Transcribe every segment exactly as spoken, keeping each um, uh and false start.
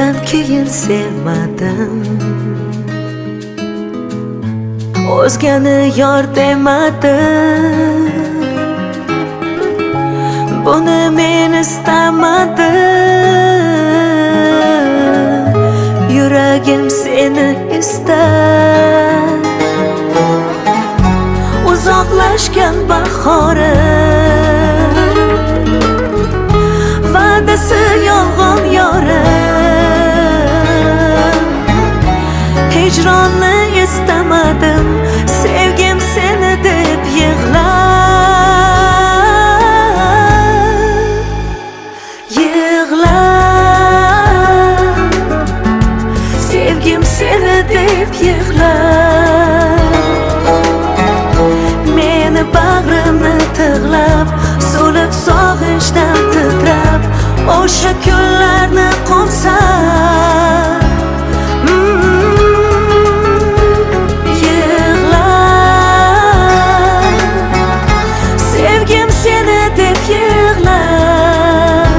Sendan keyin sevmadim, o'zgani yor demadim. Buni men istamadim. Yuragim seni istar. Uzoqlashgan bahorim, va'dasi yolg'on yorim. Hijronni istamadim, sevgim seni deb yig'lar, yig'lar. Sevgim seni deb yig'lar. Meni bag'rimni tig'lab, so'lib sog'inchdan titrab, o'sha kunlarni qo'msab yig'lar. Sevgim seni deb yig'lar.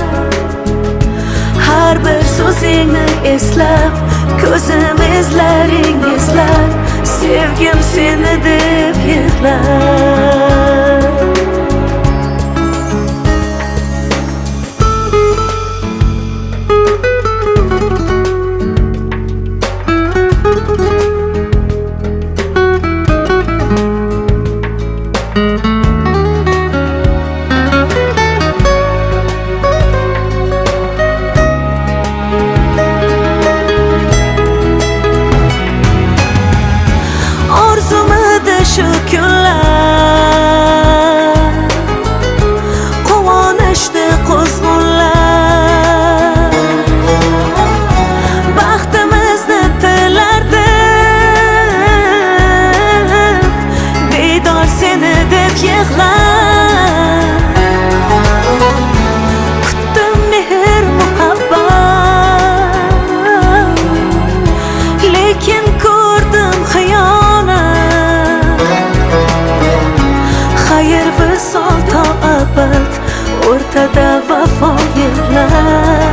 Har bir so'zingni eslab, ko'zim izlaring izlar. Sevgim seni deb yig'lar. Shu kunlar quvonishdi quzg'unlar. Baxtimizni tilardim, bedor seni deb yig'lar. Kutdim mehr muhabbat, lekin ko'rdim xiyonat. Xayr visol to abad, o'rtada vafo yig'lar.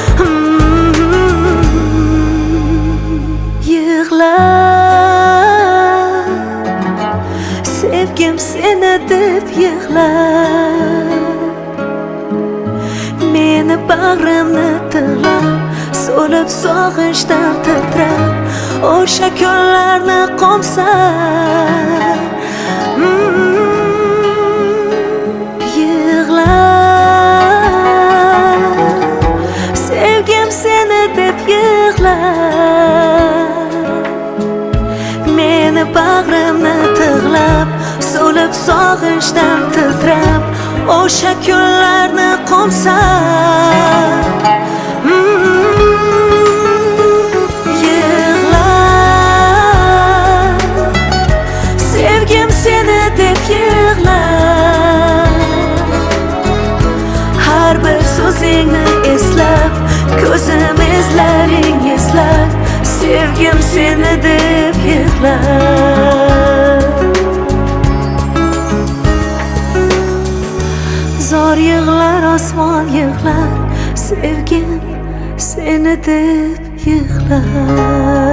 Yig'lar. Sevgim seni deb yig'lar. Meni bag'rimni tig'lab, so'lib sog'inchdan titrab, o'sha kunlarni qo'msab yig'lar. Sevgim seni deb yig'lar. Meni bag'rimni tig'lab, so'lib sog'inchdan titrab, o'sha kunlarni qo'msab yig'lar. Sevgim seni deb yig'lar. Har bir so'zingni eslab, ko'zim izlaring izlar. Sevgim seni deb yig'lar. Zor yig'lar, osmon yig'lar. Sevgim seni deb yig'lar.